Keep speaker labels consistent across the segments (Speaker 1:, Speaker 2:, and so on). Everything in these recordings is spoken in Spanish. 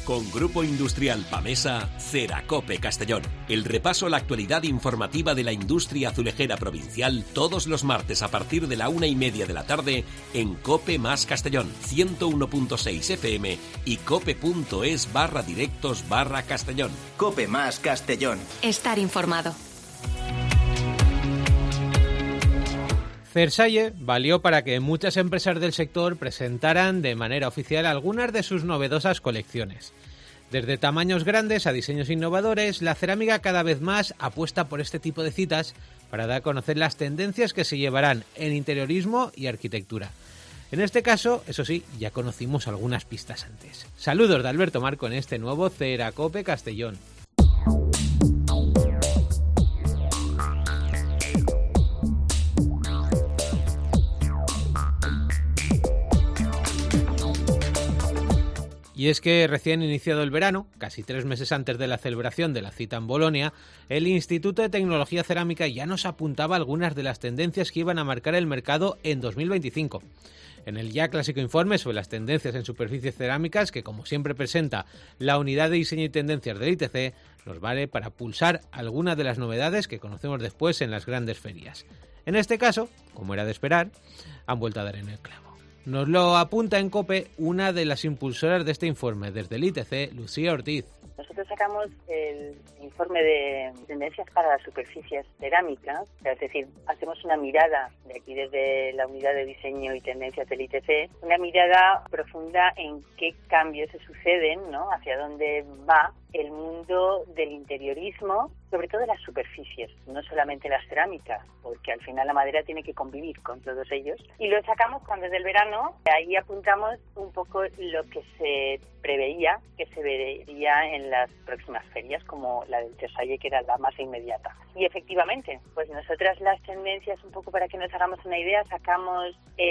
Speaker 1: Con Grupo Industrial Pamesa, Ceracope Castellón. El repaso a la actualidad informativa de la industria azulejera provincial todos los martes a partir de la 1:30 de la tarde en Cope más Castellón, 101.6 FM y cope.es/directos/Castellón.
Speaker 2: Cope más Castellón.
Speaker 3: Estar informado.
Speaker 4: Versailles valió para que muchas empresas del sector presentaran de manera oficial algunas de sus novedosas colecciones. Desde tamaños grandes a diseños innovadores, la cerámica cada vez más apuesta por este tipo de citas para dar a conocer las tendencias que se llevarán en interiorismo y arquitectura. En este caso, eso sí, ya conocimos algunas pistas antes. Saludos de Alberto Marco en este nuevo Ceracope Castellón. Y es que recién iniciado el verano, casi 3 meses antes de la celebración de la cita en Bolonia, el Instituto de Tecnología Cerámica ya nos apuntaba algunas de las tendencias que iban a marcar el mercado en 2025. En el ya clásico informe sobre las tendencias en superficies cerámicas, que como siempre presenta la unidad de diseño y tendencias del ITC, nos vale para pulsar algunas de las novedades que conocemos después en las grandes ferias. En este caso, como era de esperar, han vuelto a dar en el clavo. Nos lo apunta en COPE una de las impulsoras de este informe desde el ITC, Lucía Ortiz.
Speaker 5: Nosotros sacamos el informe de tendencias para las superficies cerámicas, es decir, hacemos una mirada de aquí desde la unidad de diseño y tendencias del ITC, una mirada profunda en qué cambios se suceden, ¿no? Hacia dónde va el mundo del interiorismo, sobre todo las superficies, no solamente las cerámicas, porque al final la madera tiene que convivir con todos ellos. Y lo sacamos cuando desde el verano, ahí apuntamos un poco lo que se preveía que se vería en las próximas ferias, como la del Versailles, que era la más inmediata. Y efectivamente, pues nosotras las tendencias, un poco para que nos hagamos una idea, sacamos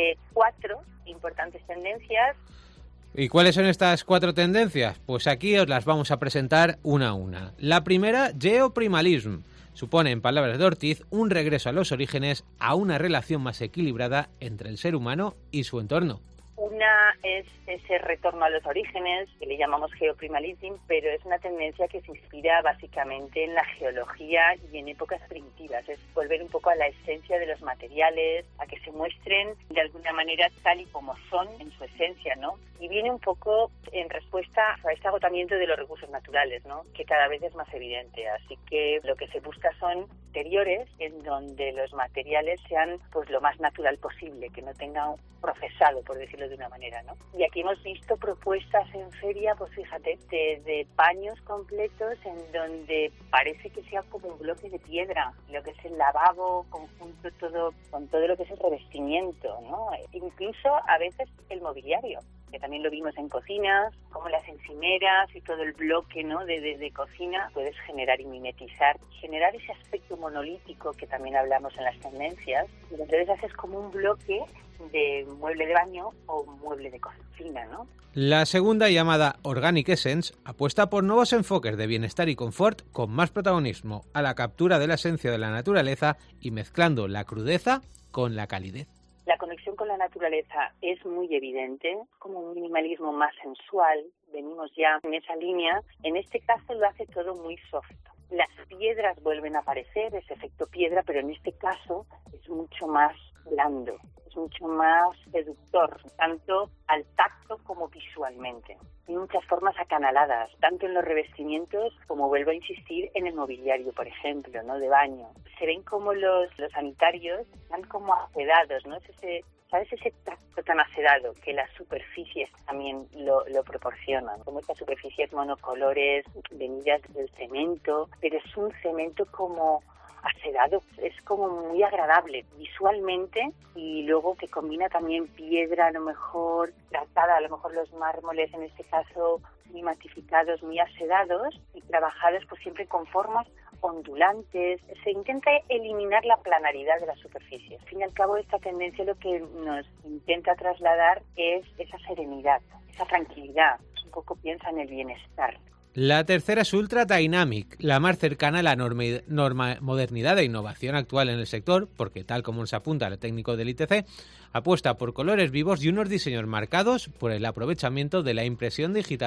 Speaker 5: 4 importantes tendencias.
Speaker 4: ¿Y cuáles son estas 4 tendencias? Pues aquí os las vamos a presentar una a una. La primera, geoprimalism. Supone, en palabras de Ortiz, un regreso a los orígenes, a una relación más equilibrada entre el ser humano y su entorno.
Speaker 5: Una es ese retorno a los orígenes, que le llamamos geoprimalism, pero es una tendencia que se inspira básicamente en la geología y en épocas primitivas. Es volver un poco a la esencia de los materiales, a que se muestren de alguna manera tal y como son en su esencia, ¿no? Y viene un poco en respuesta a este agotamiento de los recursos naturales, ¿no? Que cada vez es más evidente. Así que lo que se busca son interiores en donde los materiales sean pues lo más natural posible, que no tengan procesado, por decirlo de una manera, ¿no? Y aquí hemos visto propuestas en feria, pues fíjate, de paños completos en donde parece que sea como un bloque de piedra, lo que es el lavabo, conjunto todo, con todo lo que es el revestimiento, ¿no? Incluso a veces el mobiliario, que también lo vimos en cocinas, como las encimeras y todo el bloque, ¿no? de cocina, puedes generar y mimetizar, generar ese aspecto monolítico que también hablamos en las tendencias, y entonces haces como un bloque de mueble de baño o mueble de cocina, ¿no?
Speaker 4: La segunda, llamada Organic Essence, apuesta por nuevos enfoques de bienestar y confort con más protagonismo a la captura de la esencia de la naturaleza y mezclando la crudeza con la calidez.
Speaker 5: La conexión con la naturaleza es muy evidente, como un minimalismo más sensual, venimos ya en esa línea. En este caso lo hace todo muy soft. Las piedras vuelven a aparecer, ese efecto piedra, pero en este caso es mucho más blando, es mucho más seductor, tanto al tacto como visualmente. Hay muchas formas acanaladas, tanto en los revestimientos como, vuelvo a insistir, en el mobiliario, por ejemplo, ¿no? De baño. Se ven como los sanitarios están como acedados, ¿no? ¿Sabes? Ese tacto tan acedado que las superficies también lo proporcionan. Como estas superficies monocolores venidas del cemento, pero es un cemento como acedado, es como muy agradable visualmente, y luego que combina también piedra, a lo mejor tratada, a lo mejor los mármoles en este caso muy matificados, muy asedados y trabajados pues siempre con formas ondulantes. Se intenta eliminar la planaridad de la superficie. Al fin y al cabo, esta tendencia lo que nos intenta trasladar es esa serenidad, esa tranquilidad. Un poco piensa en el bienestar.
Speaker 4: La tercera es Ultra Dynamic, la más cercana a la modernidad e innovación actual en el sector, porque tal como nos apunta el técnico del ITC, apuesta por colores vivos y unos diseños marcados por el aprovechamiento de la impresión digital.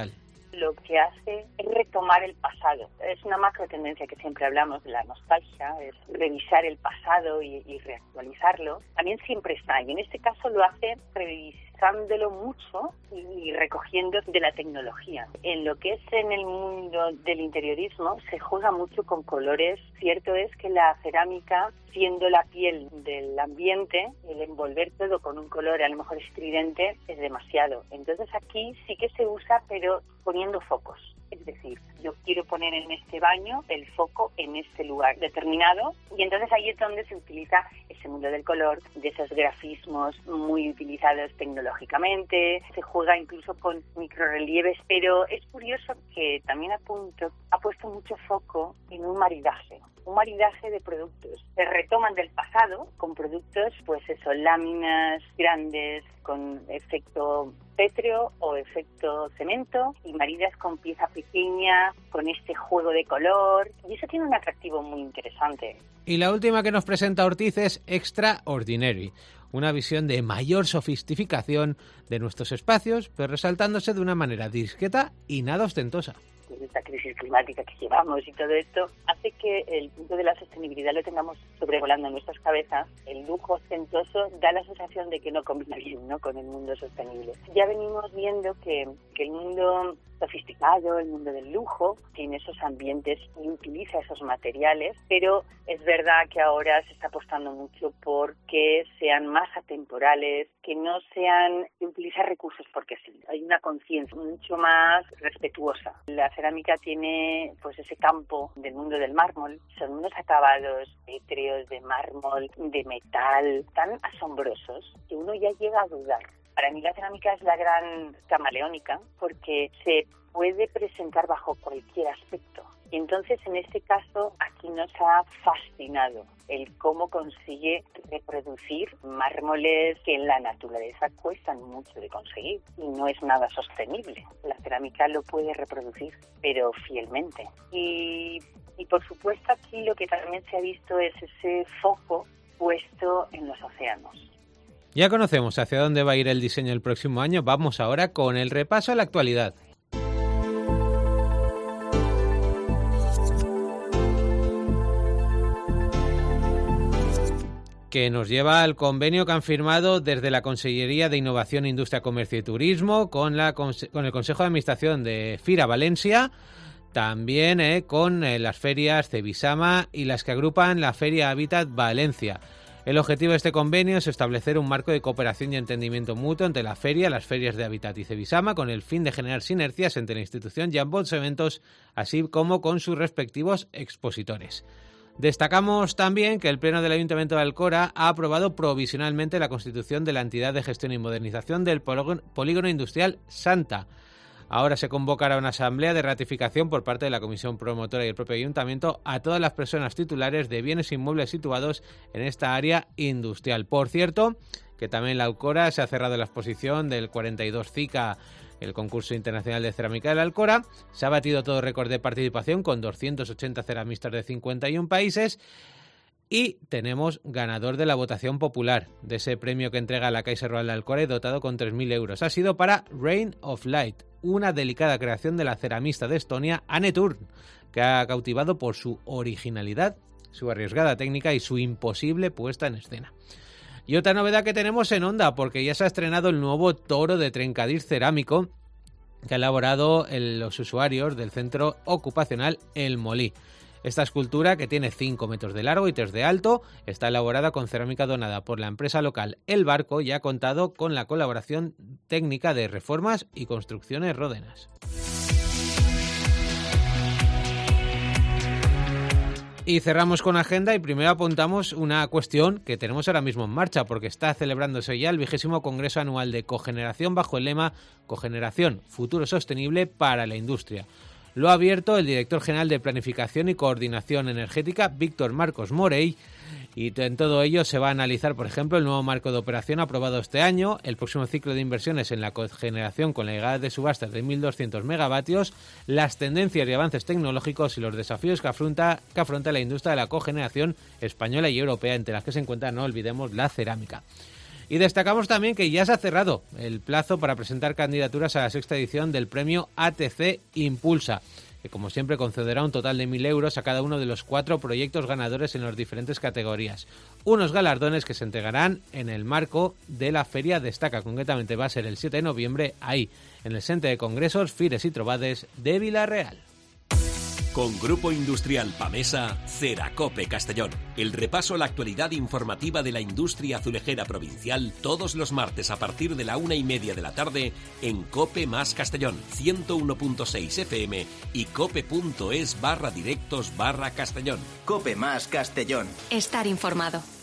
Speaker 5: lo que hace es retomar el pasado. Es una macro tendencia que siempre hablamos de la nostalgia, es revisar el pasado y reactualizarlo. También siempre está, y en este caso lo hace revisándolo mucho y recogiendo de la tecnología. En lo que es en el mundo del interiorismo se juega mucho con colores. Cierto es que la cerámica, siendo la piel del ambiente, el envolver todo con un color a lo mejor estridente es demasiado. Entonces aquí sí que se usa, pero poniendo focos. Es decir, yo quiero poner en este baño el foco en este lugar determinado, y entonces ahí es donde se utiliza ese mundo del color, de esos grafismos muy utilizados tecnológicamente. Se juega incluso con microrrelieves, pero es curioso que también ha puesto mucho foco en un maridaje de productos. Se retoman del pasado con productos, pues eso, láminas grandes con efecto pétreo o efecto cemento, y maridas con pieza pequeña, con este juego de color, y eso tiene un atractivo muy interesante.
Speaker 4: Y la última que nos presenta Ortiz es Extraordinary, una visión de mayor sofisticación de nuestros espacios, pero resaltándose de una manera discreta y nada ostentosa.
Speaker 5: Esta crisis climática que llevamos y todo esto hace que el punto de la sostenibilidad lo tengamos sobrevolando en nuestras cabezas. El lujo ostentoso da la sensación de que no combina bien, ¿no?, con el mundo sostenible. Ya venimos viendo que el mundo sofisticado, el mundo del lujo, tiene esos ambientes y utiliza esos materiales, pero es verdad que ahora se está apostando mucho por que sean más atemporales, que no sean de utilizar recursos porque sí. Hay una conciencia mucho más respetuosa. La cerámica tiene pues ese campo del mundo del mármol, son unos acabados pétreos de mármol, de metal, tan asombrosos que uno ya llega a dudar. Para mí la cerámica es la gran camaleónica porque se puede presentar bajo cualquier aspecto. Y entonces, en este caso, aquí nos ha fascinado el cómo consigue reproducir mármoles que en la naturaleza cuestan mucho de conseguir y no es nada sostenible. La cerámica lo puede reproducir, pero fielmente. Y por supuesto, aquí lo que también se ha visto es ese foco puesto en los océanos.
Speaker 4: Ya conocemos hacia dónde va a ir el diseño el próximo año. Vamos ahora con el repaso a la actualidad. Que nos lleva al convenio que han firmado desde la Consellería de Innovación, Industria, Comercio y Turismo con el Consejo de Administración de Fira Valencia, también con las ferias Cebisama y las que agrupan la Feria Habitat Valencia. El objetivo de este convenio es establecer un marco de cooperación y entendimiento mutuo entre la feria, las ferias de Habitat y Cebisama, con el fin de generar sinergias entre la institución y ambos eventos, así como con sus respectivos expositores. Destacamos también que el Pleno del Ayuntamiento de Alcora ha aprobado provisionalmente la constitución de la entidad de gestión y modernización del Polígono Industrial Santa. Ahora se convocará una asamblea de ratificación por parte de la Comisión Promotora y el propio Ayuntamiento a todas las personas titulares de bienes inmuebles situados en esta área industrial. Por cierto, que también en la Alcora se ha cerrado la exposición del 42 CICA, el concurso internacional de cerámica de la Alcora. Se ha batido todo récord de participación con 280 ceramistas de 51 países. Y tenemos ganador de la votación popular de ese premio que entrega la Caixa Rural de Alcora y dotado con 3.000 euros. Ha sido para Rain of Light, una delicada creación de la ceramista de Estonia, Anne Thurn, que ha cautivado por su originalidad, su arriesgada técnica y su imposible puesta en escena. Y otra novedad que tenemos en Onda, porque ya se ha estrenado el nuevo toro de Trencadís cerámico que ha elaborado los usuarios del centro ocupacional El Molí. Esta escultura, que tiene 5 metros de largo y 3 de alto, está elaborada con cerámica donada por la empresa local El Barco y ha contado con la colaboración técnica de Reformas y Construcciones Ródenas. Y cerramos con agenda y primero apuntamos una cuestión que tenemos ahora mismo en marcha porque está celebrándose ya el 20º Congreso Anual de Cogeneración bajo el lema Cogeneración, Futuro Sostenible para la Industria. Lo ha abierto el director general de Planificación y Coordinación Energética, Víctor Marcos Morey, y en todo ello se va a analizar, por ejemplo, el nuevo marco de operación aprobado este año, el próximo ciclo de inversiones en la cogeneración con la llegada de subastas de 1.200 megavatios, las tendencias y avances tecnológicos y los desafíos que afronta la industria de la cogeneración española y europea, entre las que se encuentra, no olvidemos, la cerámica. Y destacamos también que ya se ha cerrado el plazo para presentar candidaturas a la 6ª edición del premio ATC Impulsa, que como siempre concederá un total de 1.000 euros a cada uno de los 4 proyectos ganadores en las diferentes categorías. Unos galardones que se entregarán en el marco de la Feria Destaca. Concretamente va a ser el 7 de noviembre, ahí, en el Centre de Congresos, Fires y Trobades de Vila-real.
Speaker 1: Con Grupo Industrial Pamesa, Ceracope Castellón. El repaso a la actualidad informativa de la industria azulejera provincial todos los martes a partir de la 1:30 de la tarde en Cope más Castellón, 101.6 FM y cope.es/directos/Castellón.
Speaker 2: Cope más Castellón.
Speaker 3: Estar informado.